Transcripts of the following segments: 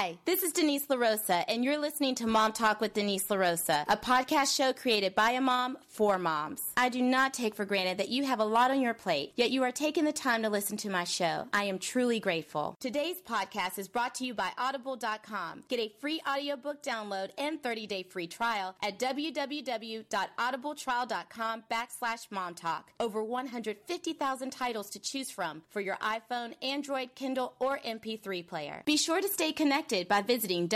Hi, this is Denise LaRosa, and you're listening to Mom Talk with Denise LaRosa, a podcast show created by a mom for moms. I do not take for granted that you have a lot on your plate, yet you are taking the time to listen to my show. I am truly grateful. Today's podcast is brought to you by Audible.com. Get a free audiobook download and 30-day free trial at www.audibletrial.com/momtalk. Over 150,000 titles to choose from for your iPhone, Android, Kindle, or MP3 player. Be sure to stay connected by visiting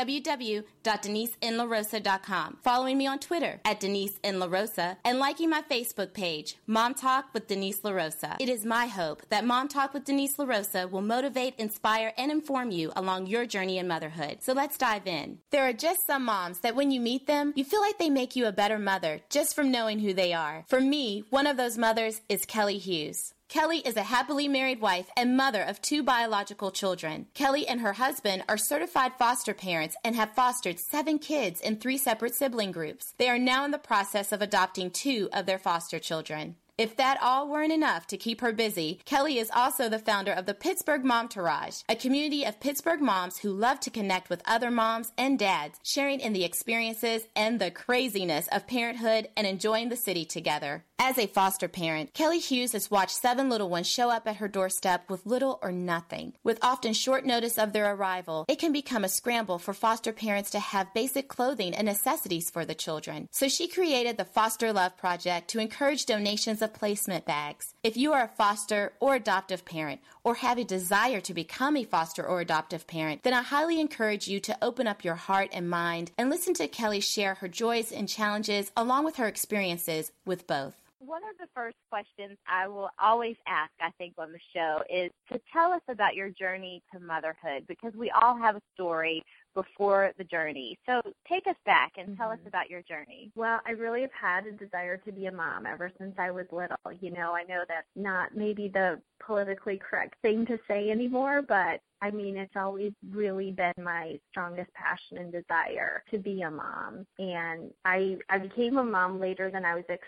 www.deniseinlarosa.com, following me on Twitter at Denise N. LaRosa, and liking my Facebook page, Mom Talk with Denise LaRosa. It is my hope that Mom Talk with Denise LaRosa will motivate, inspire, and inform you along your journey in motherhood. So let's dive in. There are just some moms that when you meet them, you feel like they make you a better mother just from knowing who they are. For me, one of those mothers is Kelly Hughes. Kelly is a happily married wife and mother of 2 biological children. Kelly and her husband are certified foster parents and have fostered 7 kids in 3 separate sibling groups. They are now in the process of adopting 2 of their foster children. If that all weren't enough to keep her busy, Kelly is also the founder of the Pittsburgh Momtourage, a community of Pittsburgh moms who love to connect with other moms and dads, sharing in the experiences and the craziness of parenthood and enjoying the city together. As a foster parent, Kelly Hughes has watched 7 little ones show up at her doorstep with little or nothing. With often short notice of their arrival, it can become a scramble for foster parents to have basic clothing and necessities for the children. So she created the Foster Love Project to encourage donations of placement bags. If you are a foster or adoptive parent or have a desire to become a foster or adoptive parent, then I highly encourage you to open up your heart and mind and listen to Kelly share her joys and challenges along with her experiences with both. One of the first questions I will always ask, I think, on the show is to tell us about your journey to motherhood, because we all have a story before the journey. So take us back and tell us about your journey. Well, I really have had a desire to be a mom ever since I was little. You know, I know that's not maybe the politically correct thing to say anymore, but I mean, it's always really been my strongest passion and desire to be a mom. And I became a mom later than I was expecting.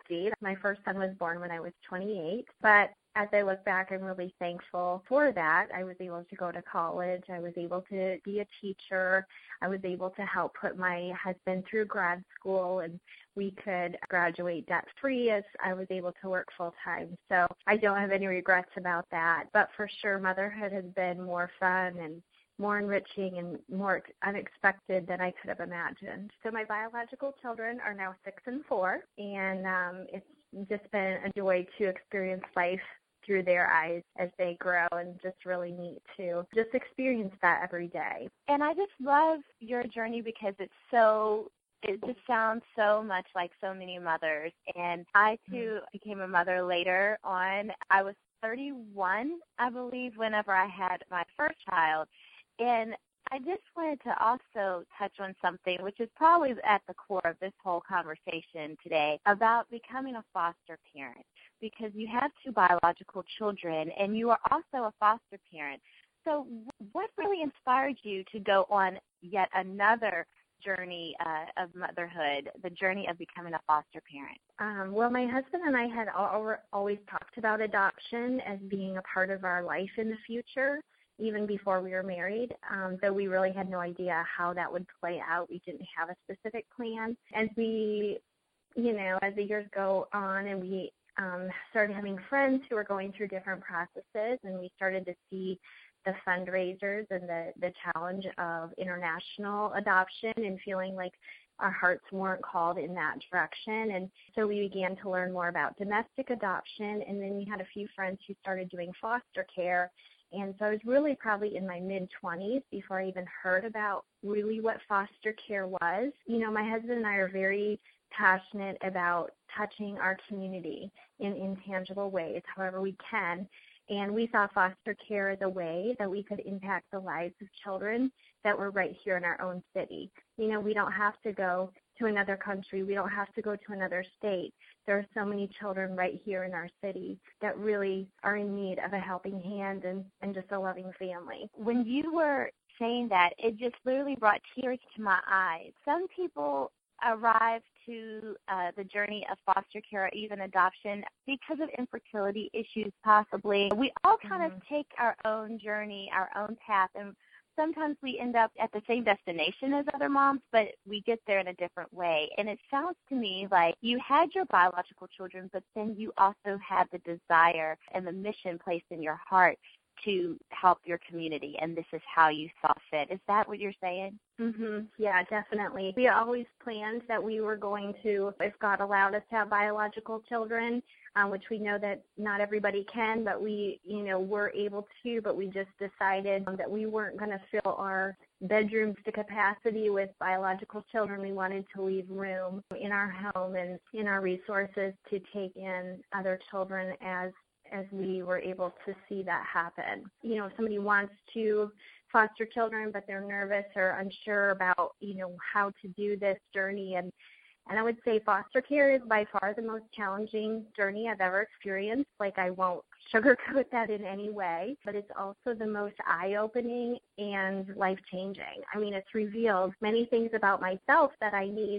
My first son was born when I was 28, but as I look back, I'm really thankful for that. I was able to go to college. I was able to be a teacher. I was able to help put my husband through grad school, and we could graduate debt-free as I was able to work full-time. So I don't have any regrets about that. But for sure, motherhood has been more fun and more enriching and more unexpected than I could have imagined. So my biological children are now 6 and 4, and it's just been a joy to experience life through their eyes as they grow, and just really neat to just experience that every day. And I just love your journey because it just sounds so much like so many mothers. And I, too, became a mother later on. I was 31, I believe, whenever I had my first child. And I just wanted to also touch on something which is probably at the core of this whole conversation today about becoming a foster parent, because you have 2 biological children and you are also a foster parent. So what really inspired you to go on yet another journey of motherhood, the journey of becoming a foster parent? Well, my husband and I had always talked about adoption as being a part of our life in the future, even before we were married, though we really had no idea how that would play out. We didn't have a specific plan. As we, as the years go on and we started having friends who were going through different processes, and we started to see the fundraisers and the challenge of international adoption and feeling like our hearts weren't called in that direction. And so we began to learn more about domestic adoption, and then we had a few friends who started doing foster care. And so I was really probably in my mid-20s before I even heard about really what foster care was. My husband and I are very passionate about touching our community in intangible ways, however we can. And we saw foster care as a way that we could impact the lives of children that were right here in our own city. We don't have to go to another country. We don't have to go to another state. There are so many children right here in our city that really are in need of a helping hand and just a loving family. When you were saying that, it just literally brought tears to my eyes. Some people arrive to the journey of foster care or even adoption because of infertility issues, possibly. We all kind of take our own journey, our own path, and sometimes we end up at the same destination as other moms, but we get there in a different way. And it sounds to me like you had your biological children, but then you also had the desire and the mission placed in your heart to help your community, and this is how you saw fit. Is that what you're saying? Yeah, definitely. We always planned that we were going to, if God allowed us to have biological children, which we know that not everybody can, but we, were able to, but we just decided that we weren't going to fill our bedrooms to capacity with biological children. We wanted to leave room in our home and in our resources to take in other children as we were able to see that happen. If somebody wants to foster children, but they're nervous or unsure about, how to do this journey. And I would say foster care is by far the most challenging journey I've ever experienced. Like, I won't sugarcoat that in any way, but it's also the most eye-opening and life-changing. I mean, it's revealed many things about myself that I need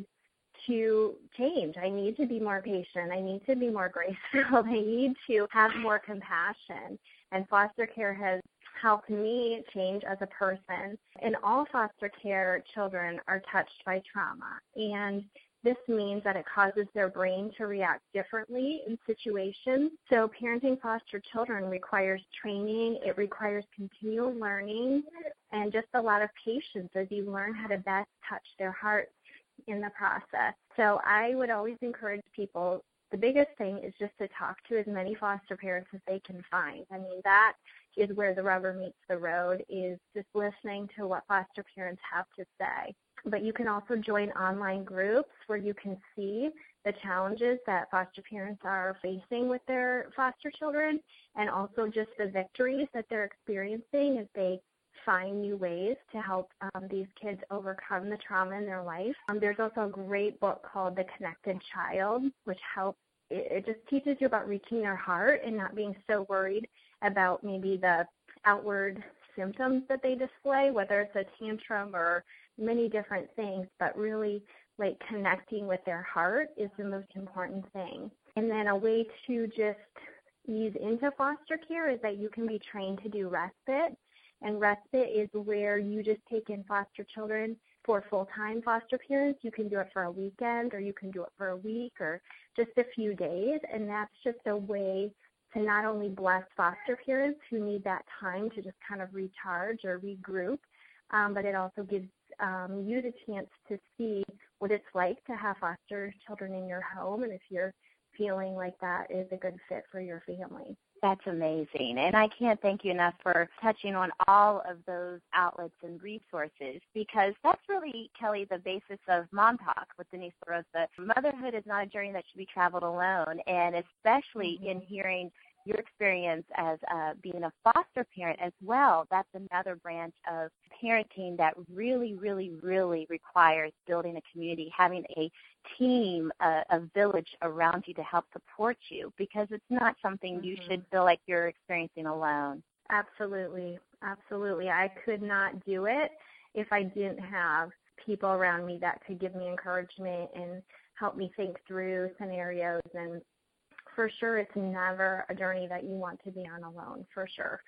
to change. I need to be more patient. I need to be more graceful. I need to have more compassion. And foster care has helped me change as a person. And all foster care children are touched by trauma. And this means that it causes their brain to react differently in situations. So parenting foster children requires training. It requires continual learning and just a lot of patience as you learn how to best touch their hearts in the process. So I would always encourage people, the biggest thing is just to talk to as many foster parents as they can find. I mean, that is where the rubber meets the road, is just listening to what foster parents have to say. But you can also join online groups where you can see the challenges that foster parents are facing with their foster children, and also just the victories that they're experiencing as they find new ways to help these kids overcome the trauma in their life. There's also a great book called The Connected Child, which helps. It just teaches you about reaching their heart and not being so worried about maybe the outward symptoms that they display, whether it's a tantrum or many different things, but really like connecting with their heart is the most important thing. And then a way to just ease into foster care is that you can be trained to do respite. And respite is where you just take in foster children for full-time foster parents. You can do it for a weekend, or you can do it for a week, or just a few days. And that's just a way to not only bless foster parents who need that time to just kind of recharge or regroup, but it also gives you the chance to see what it's like to have foster children in your home, and if you're feeling like that is a good fit for your family. That's amazing. And I can't thank you enough for touching on all of those outlets and resources, because that's really, Kelly, the basis of Mom Talk with Denise LaRosa. Motherhood is not a journey that should be traveled alone, and especially in hearing your experience as being a foster parent as well. That's another branch of parenting that really, really, really requires building a community, having a team, a village around you to help support you, because it's not something you should feel like you're experiencing alone. Absolutely. Absolutely. I could not do it if I didn't have people around me that could give me encouragement and help me think through scenarios. And for sure, it's never a journey that you want to be on alone, for sure.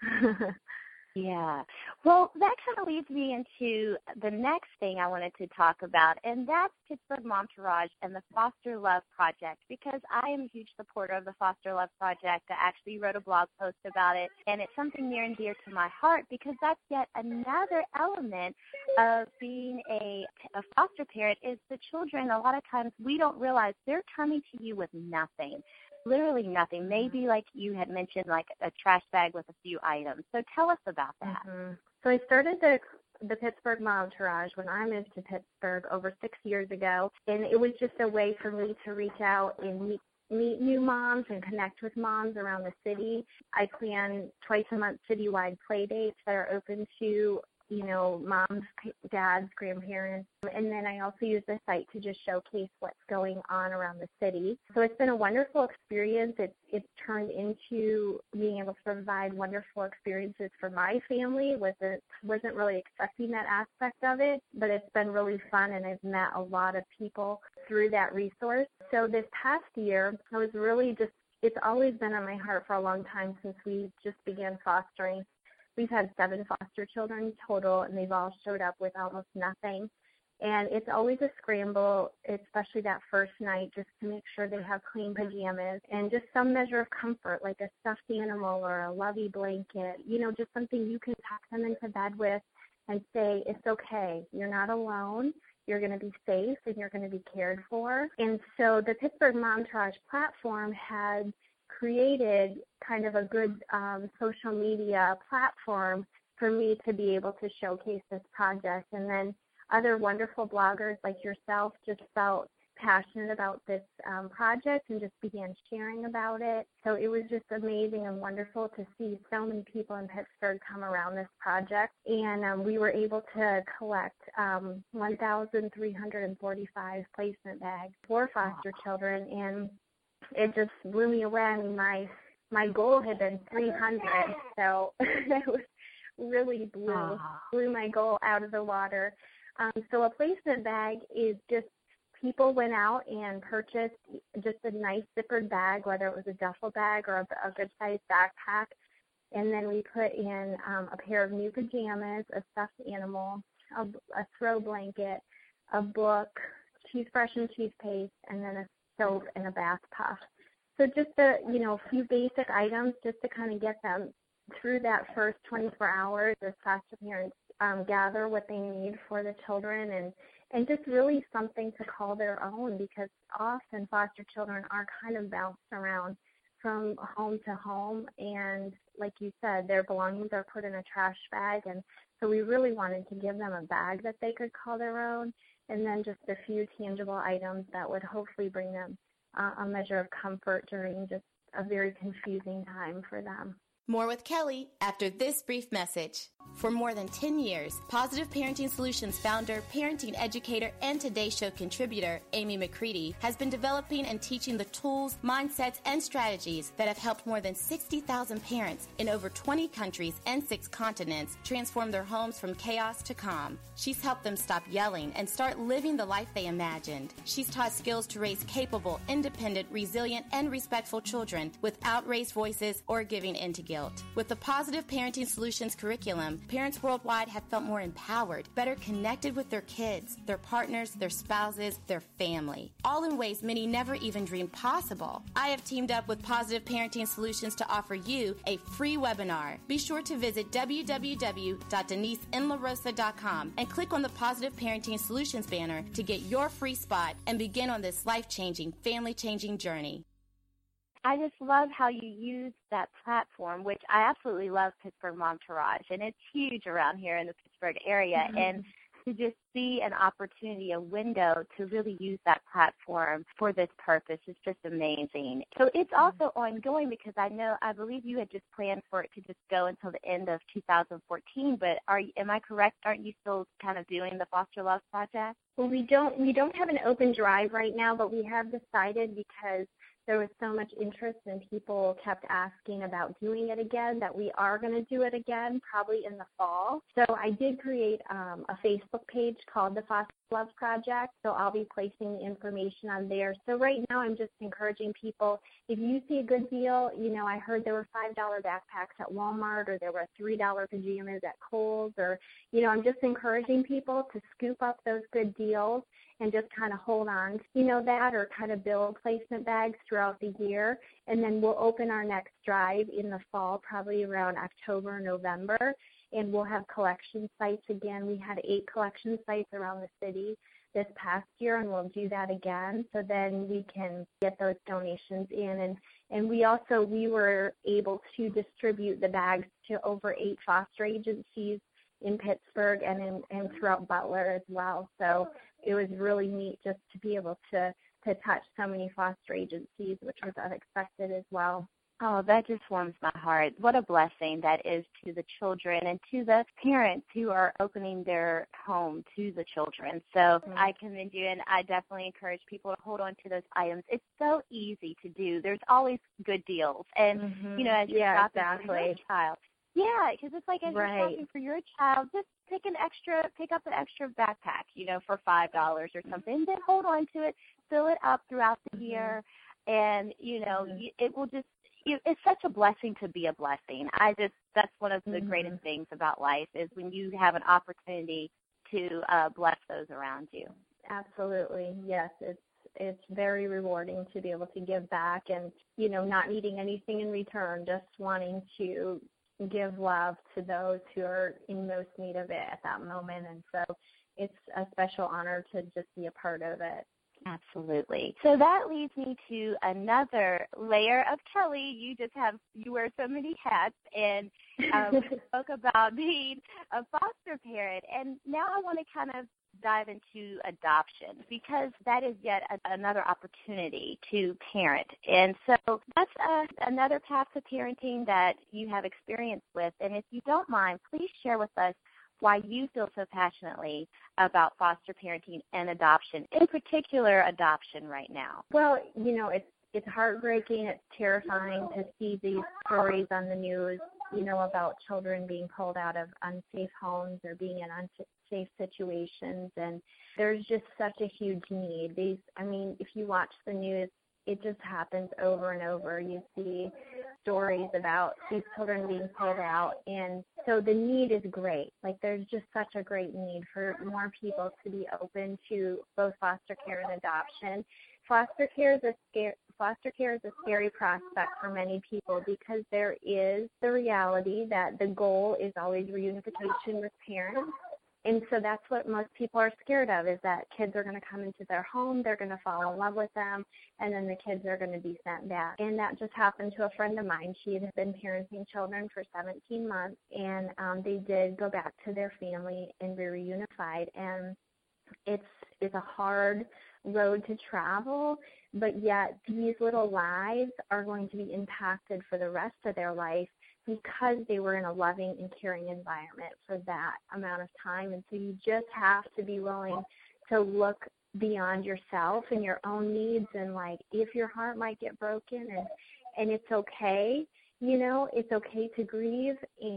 Yeah. Well, that kind of leads me into the next thing I wanted to talk about, and that's Pittsburgh Momtourage and the Foster Love Project, because I am a huge supporter of the Foster Love Project. I actually wrote a blog post about it, and it's something near and dear to my heart, because that's yet another element of being a foster parent is the children. A lot of times we don't realize they're coming to you with nothing. Literally nothing. Maybe like you had mentioned, like a trash bag with a few items. So tell us about that. So I started the Pittsburgh Momtourage when I moved to Pittsburgh over 6 years ago, and it was just a way for me to reach out and meet new moms and connect with moms around the city. I plan twice a month citywide play dates that are open to moms, dads, grandparents. And then I also use the site to just showcase what's going on around the city. So it's been a wonderful experience. It's turned into being able to provide wonderful experiences for my family. Wasn't really expecting that aspect of it, but it's been really fun, and I've met a lot of people through that resource. So this past year, I was really it's always been on my heart for a long time since we just began fostering We've had 7 foster children total, and they've all showed up with almost nothing. And it's always a scramble, especially that first night, just to make sure they have clean pajamas and just some measure of comfort, like a stuffed animal or a lovey blanket, just something you can tuck them into bed with and say, it's okay, you're not alone, you're going to be safe, and you're going to be cared for. And so the Pittsburgh Momtourage platform had created kind of a good social media platform for me to be able to showcase this project. And then other wonderful bloggers like yourself just felt passionate about this project and just began sharing about it. So it was just amazing and wonderful to see so many people in Pittsburgh come around this project. And we were able to collect 1,345 placement bags for foster children, and it just blew me away. I mean, my goal had been 300, so that was really blew my goal out of the water. So a placement bag is just people went out and purchased just a nice zippered bag, whether it was a duffel bag or a good-sized backpack, and then we put in a pair of new pajamas, a stuffed animal, a throw blanket, a book, toothbrush and toothpaste, and then a soap and a bath puff. So just a few basic items just to kind of get them through that first 24 hours as foster parents gather what they need for the children, and just really something to call their own, because often foster children are kind of bounced around from home to home, and like you said, their belongings are put in a trash bag, and so we really wanted to give them a bag that they could call their own, and then just a few tangible items that would hopefully bring them a measure of comfort during just a very confusing time for them. More with Kelly after this brief message. For more than 10 years, Positive Parenting Solutions founder, parenting educator, and Today Show contributor Amy McCready has been developing and teaching the tools, mindsets, and strategies that have helped more than 60,000 parents in over 20 countries and 6 continents transform their homes from chaos to calm. She's helped them stop yelling and start living the life they imagined. She's taught skills to raise capable, independent, resilient, and respectful children without raised voices or giving in to guilt. With the Positive Parenting Solutions curriculum, parents worldwide have felt more empowered, better connected with their kids, their partners, their spouses, their family, all in ways many never even dreamed possible. I have teamed up with Positive Parenting Solutions to offer you a free webinar. Be sure to visit www.deniseinlarosa.com and click on the Positive Parenting Solutions banner to get your free spot and begin on this life-changing, family-changing journey. I just love how you use that platform, which I absolutely love Pittsburgh Momtourage, and it's huge around here in the Pittsburgh area. Mm-hmm. And to just see an opportunity, a window to really use that platform for this purpose is just amazing. So it's also ongoing, because I believe you had just planned for it to just go until the end of 2014. But am I correct? Aren't you still kind of doing the Foster Love Project? Well, we don't have an open drive right now, but we have decided, because there was so much interest and people kept asking about doing it again, that we are going to do it again, probably in the fall. So I did create a Facebook page called the Foster Love Project, so I'll be placing the information on there. So right now I'm just encouraging people, if you see a good deal, I heard there were $5 backpacks at Walmart, or there were $3 pajamas at Kohl's, or, I'm just encouraging people to scoop up those good deals and just kind of hold on to, that, or kind of build placement bags throughout the year. And then we'll open our next drive in the fall, probably around October or November, and we'll have collection sites again. We had 8 collection sites around the city this past year, and we'll do that again. So then we can get those donations in. And we were able to distribute the bags to over 8 foster agencies in Pittsburgh and throughout Butler as well. So it was really neat just to be able to touch so many foster agencies, which was unexpected as well. Oh, that just warms my heart. What a blessing that is to the children and to the parents who are opening their home to the children. So I commend you, and I definitely encourage people to hold on to those items. It's so easy to do. There's always good deals. And, as you're shopping for your child. Yeah, because it's like as you're shopping for your child, just pick up an extra backpack, for $5 or something, and then hold on to it, fill it up throughout the year, and, it will just, it's such a blessing to be a blessing. That's one of the greatest things about life is when you have an opportunity to bless those around you. Absolutely. Yes, it's very rewarding to be able to give back and, not needing anything in return, just wanting to give love to those who are in most need of it at that moment. And so it's a special honor to just be a part of it. Absolutely. So that leads me to another layer of Kelly. You wear so many hats, and we spoke about being a foster parent. And now I want to kind of dive into adoption because that is yet another opportunity to parent. And so that's another path to parenting that you have experience with. And if you don't mind, please share with us why you feel so passionately about foster parenting and adoption, in particular adoption right now. Well, it's heartbreaking, it's terrifying to see these stories on the news, about children being pulled out of unsafe homes or being in unsafe situations. And there's just such a huge need. If you watch the news, it just happens over and over. You see stories about these children being pulled out. And so the need is great. There's just such a great need for more people to be open to both foster care and adoption. Foster care is a scary prospect for many people because there is the reality that the goal is always reunification with parents. And so that's what most people are scared of, is that kids are going to come into their home, they're going to fall in love with them, and then the kids are going to be sent back. And that just happened to a friend of mine. She had been parenting children for 17 months, and they did go back to their family and be reunified. And it's a hard road to travel, but yet these little lives are going to be impacted for the rest of their life because they were in a loving and caring environment for that amount of time. And so you just have to be willing to look beyond yourself and your own needs, and if your heart might get broken, and it's okay, it's okay to grieve,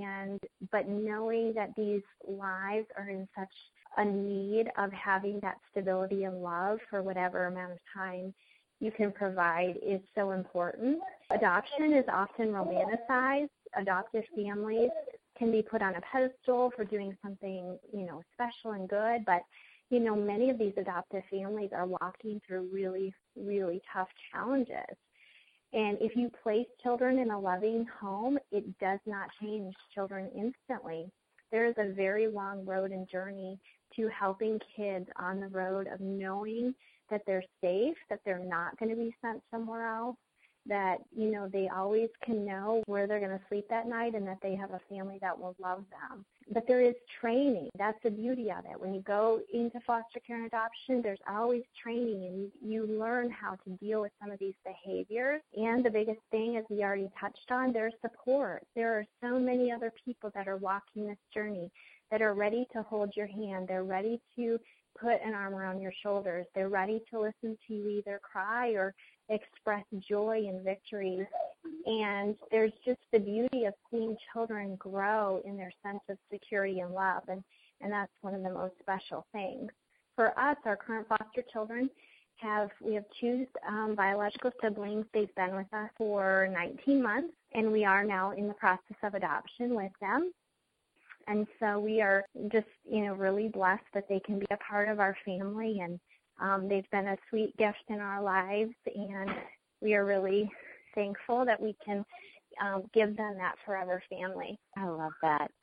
but knowing that these lives are in such a need of having that stability and love for whatever amount of time you can provide is so important. Adoption is often romanticized. Adoptive families can be put on a pedestal for doing something, special and good, but, many of these adoptive families are walking through really, really tough challenges. And if you place children in a loving home, it does not change children instantly. There is a very long road and journey to helping kids on the road of knowing that they're safe, that they're not going to be sent somewhere else, that, they always can know where they're going to sleep that night and that they have a family that will love them. But there is training. That's the beauty of it. When you go into foster care and adoption, there's always training, and you learn how to deal with some of these behaviors. And the biggest thing, as we already touched on, there's support. There are so many other people that are walking this journey that are ready to hold your hand. They're ready to put an arm around your shoulders. They're ready to listen to you either cry or express joy and victory. And there's just the beauty of seeing children grow in their sense of security and love, and that's one of the most special things. For us, our current foster children, we have two biological siblings. They've been with us for 19 months, and we are now in the process of adoption with them. And so we are just, really blessed that they can be a part of our family, and they've been a sweet gift in our lives, and we are really thankful that we can give them that forever family. I love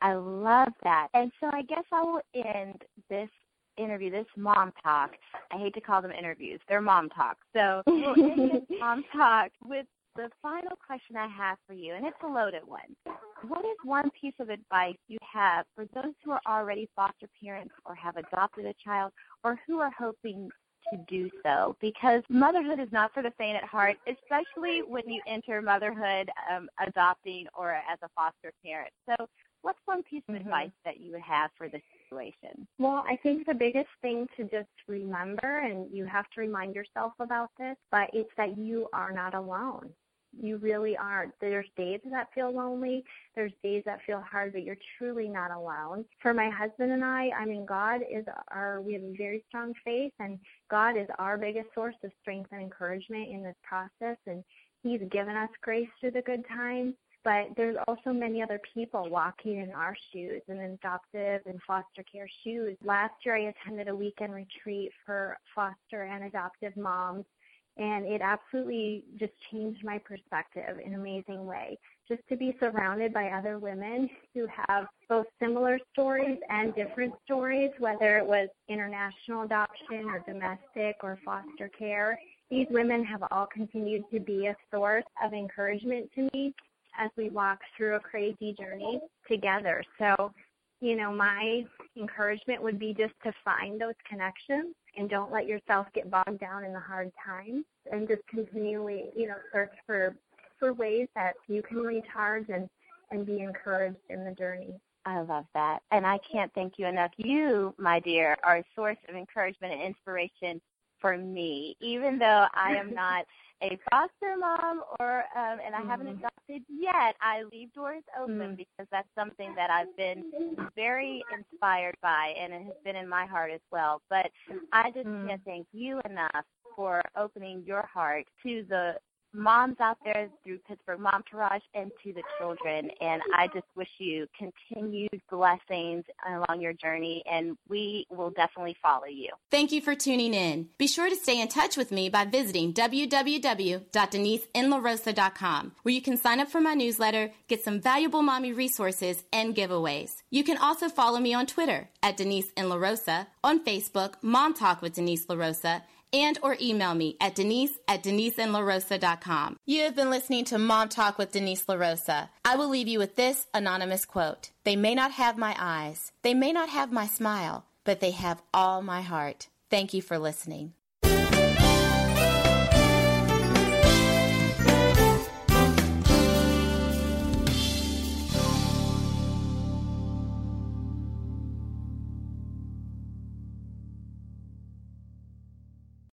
that. And so I guess I will end this interview, this mom talk. I hate to call them interviews. They're mom talk. So we'll end this mom talk with the final question I have for you, and it's a loaded one. What is one piece of advice you have for those who are already foster parents or have adopted a child or who are hoping to do so? Because motherhood is not for the faint at heart, especially when you enter motherhood adopting or as a foster parent. So what's one piece of advice that you would have for this situation? Well, I think the biggest thing to just remember, and you have to remind yourself about this, but it's that you are not alone. You really aren't. There's days that feel lonely. There's days that feel hard, but you're truly not alone. For my husband and I God is we have a very strong faith, and God is our biggest source of strength and encouragement in this process. And He's given us grace through the good times, but there's also many other people walking in our shoes, in adoptive and foster care shoes. Last year I attended a weekend retreat for foster and adoptive moms, and it absolutely just changed my perspective in an amazing way. Just to be surrounded by other women who have both similar stories and different stories, whether it was international adoption or domestic or foster care. These women have all continued to be a source of encouragement to me as we walk through a crazy journey together. So, my encouragement would be just to find those connections and don't let yourself get bogged down in the hard times, and just continually, search for ways that you can recharge and be encouraged in the journey. I love that. And I can't thank you enough. You, my dear, are a source of encouragement and inspiration for me, even though I am not a foster mom and I haven't adopted yet. I leave doors open because that's something that I've been very inspired by, and it has been in my heart as well. But I just can't thank you enough for opening your heart to the moms out there through Pittsburgh Momtourage and to the children. And I just wish you continued blessings along your journey, and we will definitely follow you. Thank you for tuning in. Be sure to stay in touch with me by visiting www.deniseinlarosa.com, where you can sign up for my newsletter, get some valuable mommy resources, and giveaways. You can also follow me on Twitter at Denise N. LaRosa, on Facebook, Mom Talk with Denise LaRosa, and or email me at denise@deniseinlarosa.com. You have been listening to Mom Talk with Denise LaRosa. I will leave you with this anonymous quote. They may not have my eyes, they may not have my smile, but they have all my heart. Thank you for listening.